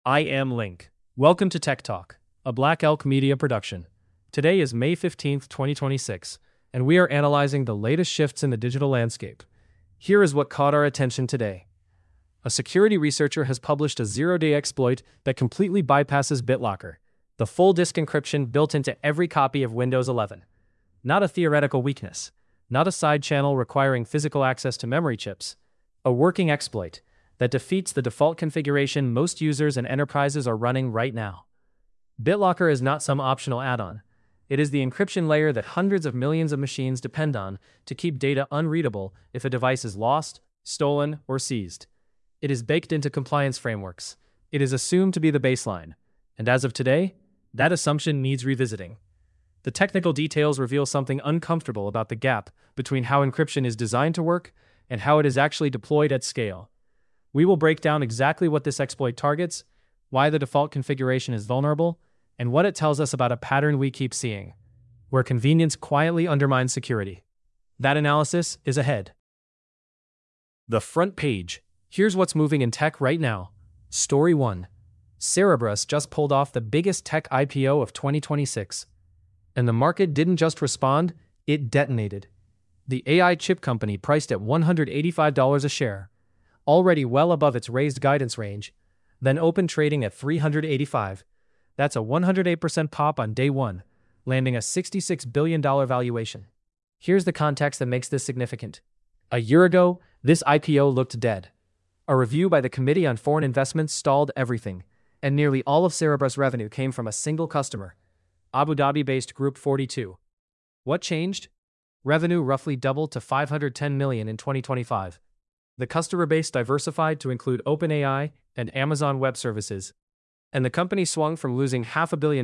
I am Link. Welcome to Tech Talk, a Black Elk Media production. Today is May 15th, 2026, and we are analyzing the latest shifts in the digital landscape. Here is what caught our attention today. A security researcher has published a zero-day exploit that completely bypasses BitLocker, the full disk encryption built into every copy of Windows 11. Not a theoretical weakness, not a side channel requiring physical access to memory chips, a working exploit that defeats the default configuration most users and enterprises are running right now. BitLocker is not some optional add-on. It is the encryption layer that hundreds of millions of machines depend on to keep data unreadable if a device is lost, stolen, or seized. It is baked into compliance frameworks. It is assumed to be the baseline. And as of today, that assumption needs revisiting. The technical details reveal something uncomfortable about the gap between how encryption is designed to work and how it is actually deployed at scale. We will break down exactly what this exploit targets, why the default configuration is vulnerable, and what it tells us about a pattern we keep seeing, where convenience quietly undermines security. That analysis is ahead. The front page. Here's what's moving in tech right now. Story 1. Cerebras just pulled off the biggest tech IPO of 2026. And the market didn't just respond, it detonated. The AI chip company priced at $185 a share, already well above its raised guidance range, then opened trading at $385. That's a 108% pop on day one, landing a $66 billion valuation. Here's the context that makes this significant. A year ago, this IPO looked dead. A review by the Committee on Foreign Investment stalled everything, and nearly all of Cerebras' revenue came from a single customer, Abu Dhabi-based Group 42. What changed? Revenue roughly doubled to $510 million in 2025. The customer base diversified to include OpenAI and Amazon Web Services, and the company swung from losing $500 million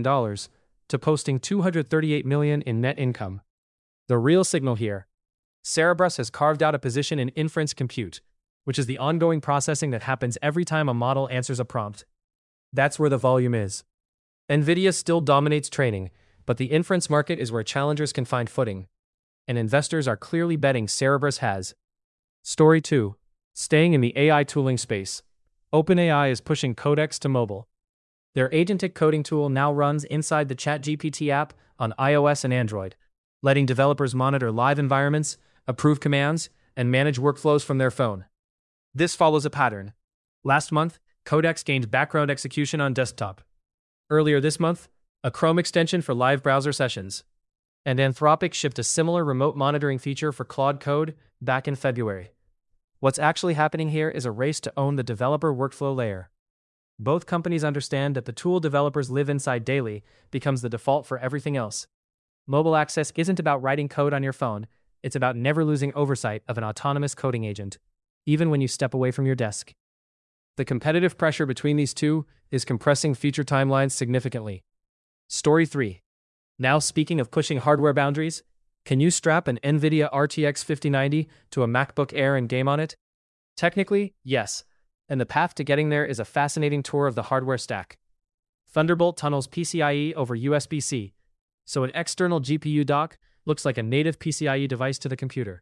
to posting $238 million in net income. The real signal here: Cerebras has carved out a position in inference compute, which is the ongoing processing that happens every time a model answers a prompt. That's where the volume is. NVIDIA still dominates training, but the inference market is where challengers can find footing, and investors are clearly betting Cerebras has. Story 2. Staying in the AI tooling space. OpenAI is pushing Codex to mobile. Their agentic coding tool now runs inside the ChatGPT app on iOS and Android, letting developers monitor live environments, approve commands, and manage workflows from their phone. This follows a pattern. Last month, Codex gained background execution on desktop. Earlier this month, a Chrome extension for live browser sessions. And Anthropic shipped a similar remote monitoring feature for Claude Code back in February. What's actually happening here is a race to own the developer workflow layer. Both companies understand that the tool developers live inside daily becomes the default for everything else. Mobile access isn't about writing code on your phone, it's about never losing oversight of an autonomous coding agent, even when you step away from your desk. The competitive pressure between these two is compressing feature timelines significantly. Story 3. Now, speaking of pushing hardware boundaries, can you strap an NVIDIA RTX 5090 to a MacBook Air and game on it? Technically, yes, and the path to getting there is a fascinating tour of the hardware stack. Thunderbolt tunnels PCIe over USB-C, so an external GPU dock looks like a native PCIe device to the computer.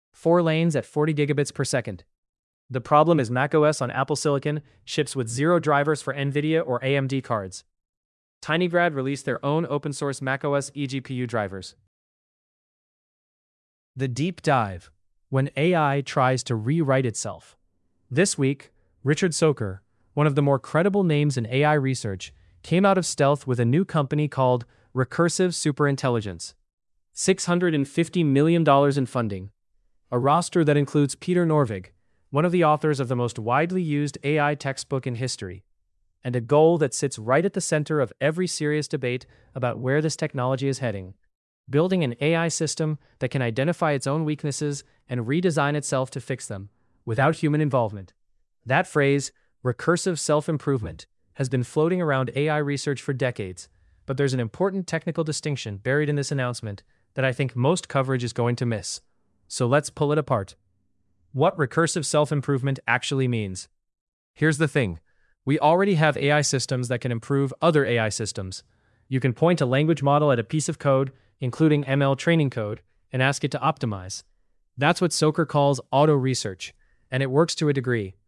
4 lanes at 40 gigabits per second. The problem is macOS on Apple Silicon ships with 0 drivers for NVIDIA or AMD cards. TinyGrad released their own open-source macOS eGPU drivers. The deep dive. When AI tries to rewrite itself. This week, Richard Socher, one of the more credible names in AI research, came out of stealth with a new company called Recursive Superintelligence. $650 million in funding. A roster that includes Peter Norvig, one of the authors of the most widely used AI textbook in history, and a goal that sits right at the center of every serious debate about where this technology is heading: building an AI system that can identify its own weaknesses and redesign itself to fix them, without human involvement. That phrase, recursive self-improvement, has been floating around AI research for decades, but there's an important technical distinction buried in this announcement that I think most coverage is going to miss. So let's pull it apart. What recursive self-improvement actually means. Here's the thing. We already have AI systems that can improve other AI systems. You can point a language model at a piece of code, including ML training code, and ask it to optimize. That's what Socher calls auto-research, and it works to a degree.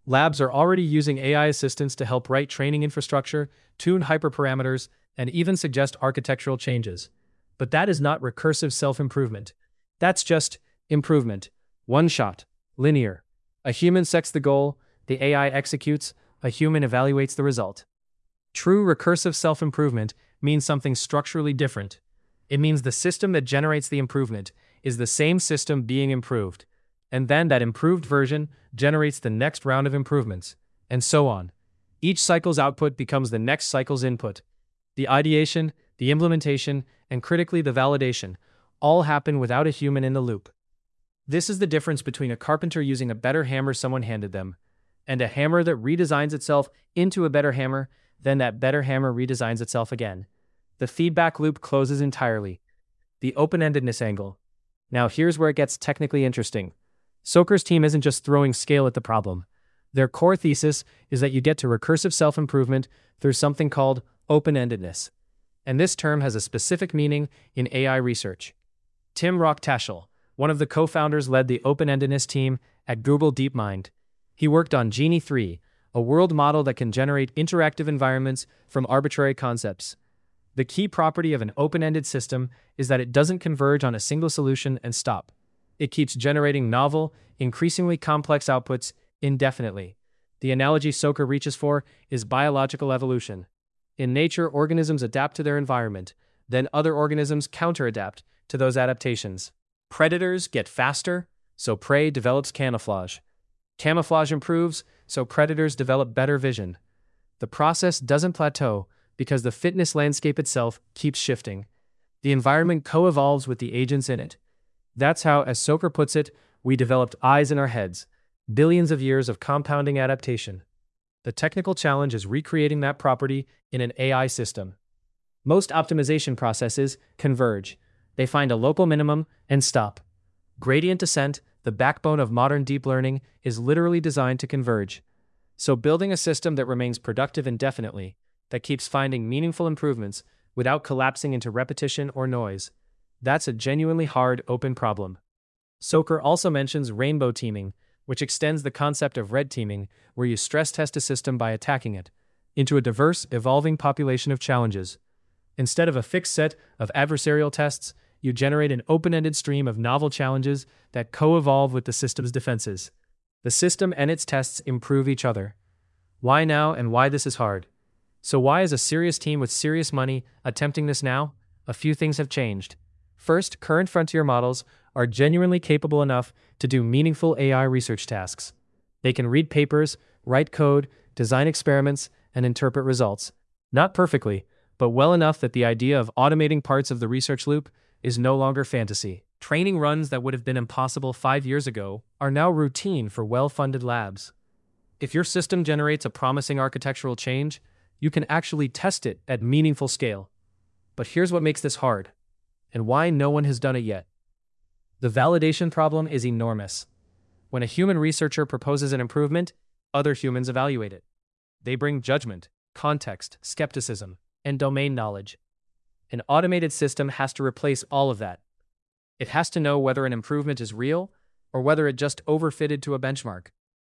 Labs are already using AI assistants to help write training infrastructure, tune hyperparameters, and even suggest architectural changes. But that is not recursive self-improvement. That's just improvement. One shot. Linear. A human sets the goal, the AI executes, a human evaluates the result. True recursive self-improvement means something structurally different. It means the system that generates the improvement is the same system being improved, and then that improved version generates the next round of improvements, and so on. Each cycle's output becomes the next cycle's input. The ideation, the implementation, and critically the validation all happen without a human in the loop. This is the difference between a carpenter using a better hammer someone handed them, and a hammer that redesigns itself into a better hammer, then that better hammer redesigns itself again. The feedback loop closes entirely. The open-endedness angle. Now here's where it gets technically interesting. Soker's team isn't just throwing scale at the problem. Their core thesis is that you get to recursive self-improvement through something called open-endedness. And this term has a specific meaning in AI research. Tim Rock-Taschel, one of the co-founders, led the open-endedness team at Google DeepMind. He worked on Genie 3, a world model that can generate interactive environments from arbitrary concepts. The key property of an open-ended system is that it doesn't converge on a single solution and stop. It keeps generating novel, increasingly complex outputs indefinitely. The analogy Soker reaches for is biological evolution. In nature, organisms adapt to their environment, then other organisms counter-adapt to those adaptations. Predators get faster, so prey develops camouflage. Camouflage improves, so predators develop better vision. The process doesn't plateau because the fitness landscape itself keeps shifting. The environment co-evolves with the agents in it. That's how, as Soker puts it, we developed eyes in our heads, billions of years of compounding adaptation. The technical challenge is recreating that property in an AI system. Most optimization processes converge. They find a local minimum and stop. Gradient descent, the backbone of modern deep learning, is literally designed to converge. So building a system that remains productive indefinitely, that keeps finding meaningful improvements without collapsing into repetition or noise, that's a genuinely hard open problem. Soker also mentions rainbow teaming, which extends the concept of red teaming, where you stress test a system by attacking it, into a diverse, evolving population of challenges. Instead of a fixed set of adversarial tests, you generate an open-ended stream of novel challenges that co-evolve with the system's defenses. The system and its tests improve each other. Why now and why this is hard? So why is a serious team with serious money attempting this now? A few things have changed. First, current frontier models are genuinely capable enough to do meaningful AI research tasks. They can read papers, write code, design experiments, and interpret results. Not perfectly, but well enough that the idea of automating parts of the research loop is no longer fantasy. Training runs that would have been impossible 5 years ago are now routine for well-funded labs. If your system generates a promising architectural change, you can actually test it at meaningful scale. But here's what makes this hard, and why no one has done it yet. The validation problem is enormous. When a human researcher proposes an improvement, other humans evaluate it. They bring judgment, context, skepticism, and domain knowledge. An automated system has to replace all of that. It has to know whether an improvement is real or whether it just overfitted to a benchmark.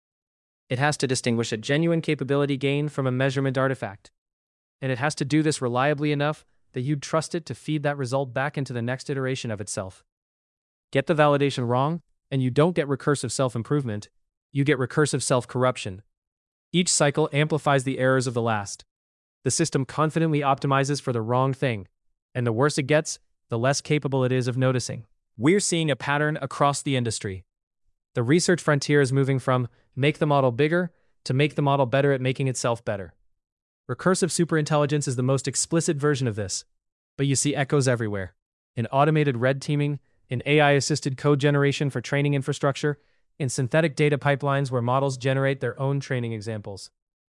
It has to distinguish a genuine capability gain from a measurement artifact. And it has to do this reliably enough that you'd trust it to feed that result back into the next iteration of itself. Get the validation wrong, and you don't get recursive self-improvement, you get recursive self-corruption. Each cycle amplifies the errors of the last. The system confidently optimizes for the wrong thing, and the worse it gets, the less capable it is of noticing. We're seeing a pattern across the industry. The research frontier is moving from make the model bigger to make the model better at making itself better. Recursive superintelligence is the most explicit version of this, but you see echoes everywhere. In automated red teaming, in AI-assisted code generation for training infrastructure, in synthetic data pipelines where models generate their own training examples.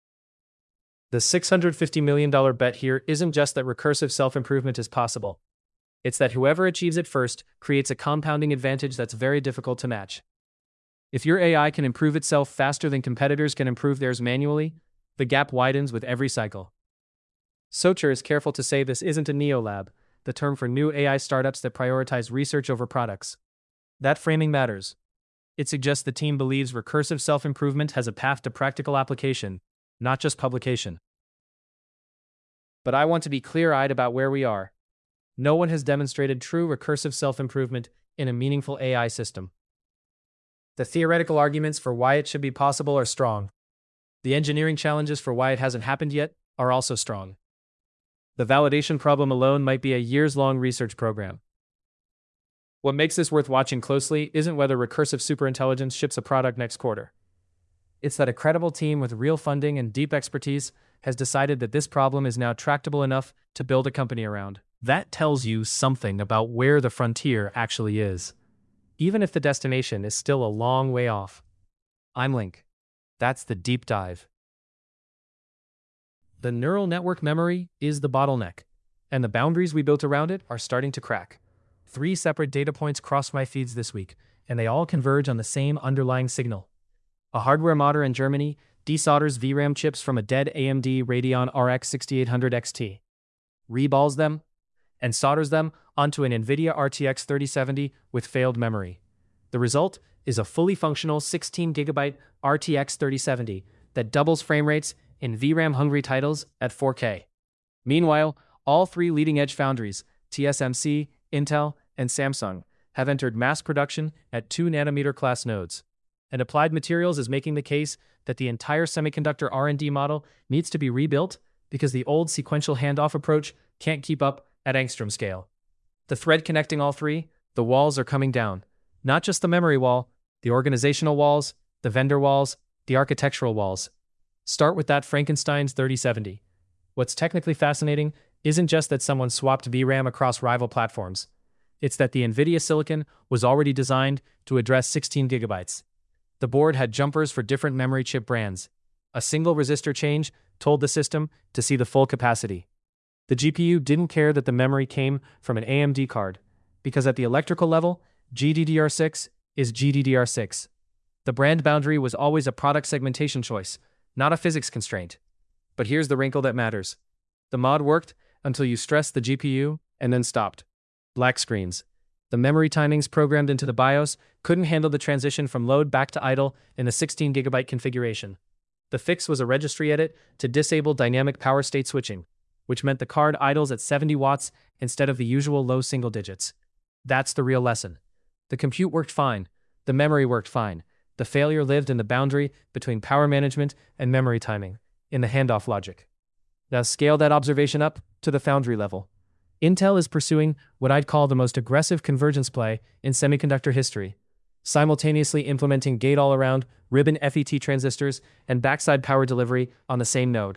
The $650 million bet here isn't just that recursive self-improvement is possible. It's that whoever achieves it first creates a compounding advantage that's very difficult to match. If your AI can improve itself faster than competitors can improve theirs manually, the gap widens with every cycle. Soker is careful to say this isn't a neolab, the term for new AI startups that prioritize research over products. That framing matters. It suggests the team believes recursive self-improvement has a path to practical application, not just publication. But I want to be clear-eyed about where we are. No one has demonstrated true recursive self-improvement in a meaningful AI system. The theoretical arguments for why it should be possible are strong. The engineering challenges for why it hasn't happened yet are also strong. The validation problem alone might be a years-long research program. What makes this worth watching closely isn't whether recursive superintelligence ships a product next quarter. It's that a credible team with real funding and deep expertise has decided that this problem is now tractable enough to build a company around. That tells you something about where the frontier actually is, even if the destination is still a long way off. I'm Link. That's the deep dive. The neural network memory is the bottleneck, and the boundaries we built around it are starting to crack. 3 separate data points crossed my feeds this week, and they all converge on the same underlying signal. A hardware modder in Germany desolders VRAM chips from a dead AMD Radeon RX 6800 XT, reballs them, and solders them onto an NVIDIA RTX 3070 with failed memory. The result is a fully functional 16GB RTX 3070 that doubles frame rates in VRAM-hungry titles at 4K. Meanwhile, all 3 leading-edge foundries, TSMC, Intel, and Samsung, have entered mass production at 2nm class nodes. And Applied Materials is making the case that the entire semiconductor R&D model needs to be rebuilt because the old sequential handoff approach can't keep up at angstrom scale. The thread connecting all 3, the walls are coming down. Not just the memory wall, the organizational walls, the vendor walls, the architectural walls. Start with that Frankenstein's 3070. What's technically fascinating isn't just that someone swapped VRAM across rival platforms. It's that the NVIDIA silicon was already designed to address 16GB. The board had jumpers for different memory chip brands. A single resistor change told the system to see the full capacity. The GPU didn't care that the memory came from an AMD card, because at the electrical level, GDDR6 is GDDR6. The brand boundary was always a product segmentation choice, not a physics constraint. But here's the wrinkle that matters. The mod worked until you stressed the GPU and then stopped. Black screens. The memory timings programmed into the BIOS couldn't handle the transition from load back to idle in the 16GB configuration. The fix was a registry edit to disable dynamic power state switching, which meant the card idles at 70 watts instead of the usual low single digits. That's the real lesson. The compute worked fine. The memory worked fine. The failure lived in the boundary between power management and memory timing, in the handoff logic. Now scale that observation up to the foundry level. Intel is pursuing what I'd call the most aggressive convergence play in semiconductor history, simultaneously implementing gate-all-around, ribbon FET transistors, and backside power delivery on the same node.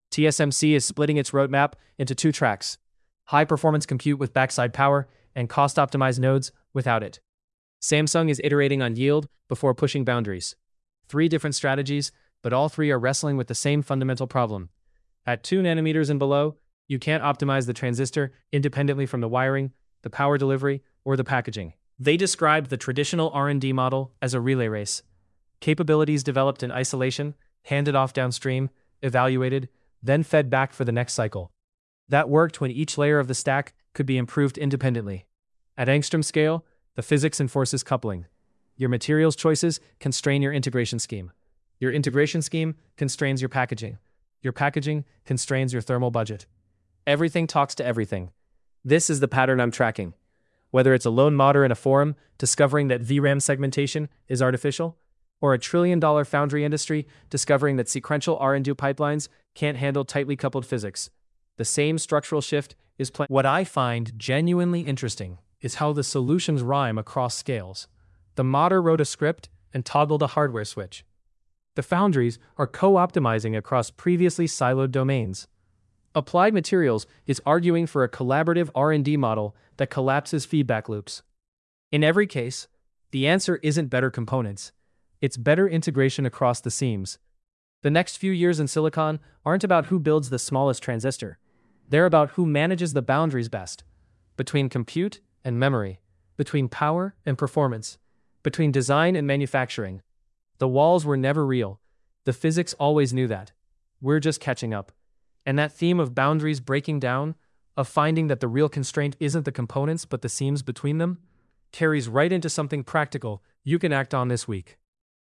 TSMC is splitting its roadmap into 2 tracks: high-performance compute with backside power and cost-optimized nodes without it. Samsung is iterating on yield before pushing boundaries. 3 different strategies, but all 3 are wrestling with the same fundamental problem. At 2nm and below, you can't optimize the transistor independently from the wiring, the power delivery, or the packaging. They described the traditional R&D model as a relay race. Capabilities developed in isolation, handed off downstream, evaluated, then fed back for the next cycle. That worked when each layer of the stack could be improved independently. At angstrom scale, the physics enforces coupling. Your materials choices constrain your integration scheme. Your integration scheme constrains your packaging. Your packaging constrains your thermal budget. Everything talks to everything. This is the pattern I'm tracking. Whether it's a lone modder in a forum discovering that VRAM segmentation is artificial, or a trillion-dollar foundry industry discovering that sequential R&D pipelines can't handle tightly coupled physics, the same structural shift is playing. What I find genuinely interesting is how the solutions rhyme across scales. The modder wrote a script and toggled a hardware switch. The foundries are co-optimizing across previously siloed domains. Applied Materials is arguing for a collaborative R&D model that collapses feedback loops. In every case, the answer isn't better components. It's better integration across the seams. The next few years in silicon aren't about who builds the smallest transistor. They're about who manages the boundaries best. Between compute and memory, between power and performance, between design and manufacturing. The walls were never real. The physics always knew that. We're just catching up. And that theme of boundaries breaking down, of finding that the real constraint isn't the components but the seams between them, carries right into something practical you can act on this week.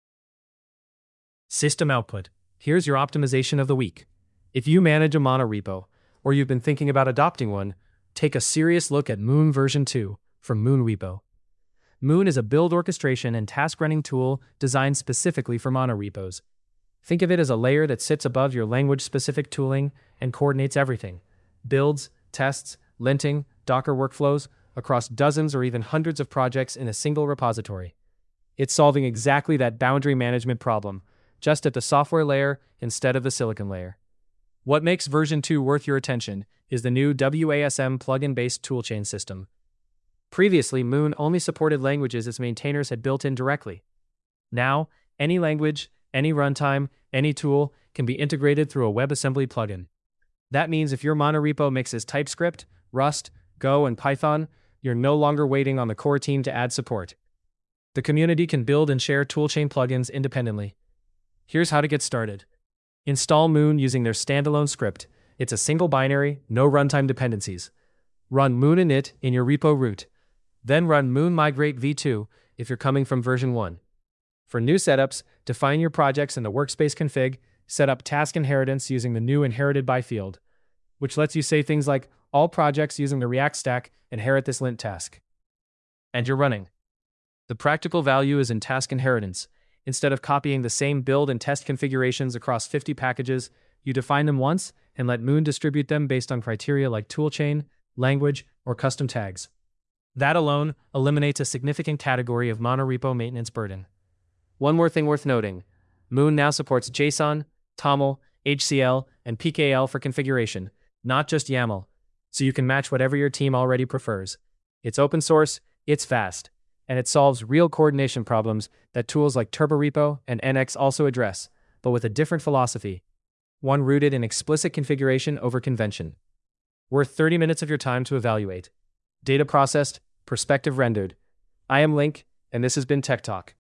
System output. Here's your optimization of the week. If you manage a monorepo, or you've been thinking about adopting one, take a serious look at Moon version 2 from Moonrepo. Moon is a build orchestration and task running tool designed specifically for monorepos. Think of it as a layer that sits above your language-specific tooling and coordinates everything: builds, tests, linting, Docker workflows, across dozens or even hundreds of projects in a single repository. It's solving exactly that boundary management problem, just at the software layer instead of the silicon layer. What makes version 2 worth your attention is the new WASM plugin-based toolchain system. Previously, Moon only supported languages its maintainers had built in directly. Now, any language, any runtime, any tool can be integrated through a WebAssembly plugin. That means if your monorepo mixes TypeScript, Rust, Go, and Python, you're no longer waiting on the core team to add support. The community can build and share toolchain plugins independently. Here's how to get started. Install Moon using their standalone script. It's a single binary, no runtime dependencies. Run Moon init in your repo root. Then run Moon migrate v2 if you're coming from version 1. For new setups, define your projects in the workspace config, set up task inheritance using the new inherited by field, which lets you say things like all projects using the React stack inherit this lint task. And you're running. The practical value is in task inheritance. Instead of copying the same build and test configurations across 50 packages, you define them once and let Moon distribute them based on criteria like toolchain, language, or custom tags. That alone eliminates a significant category of monorepo maintenance burden. One more thing worth noting: Moon now supports JSON, TOML, HCL, and PKL for configuration, not just YAML, so you can match whatever your team already prefers. It's open source, it's fast, and it solves real coordination problems that tools like Turborepo and NX also address, but with a different philosophy, one rooted in explicit configuration over convention. Worth 30 minutes of your time to evaluate. Data processed, perspective rendered. I am Link, and this has been Tech Talk.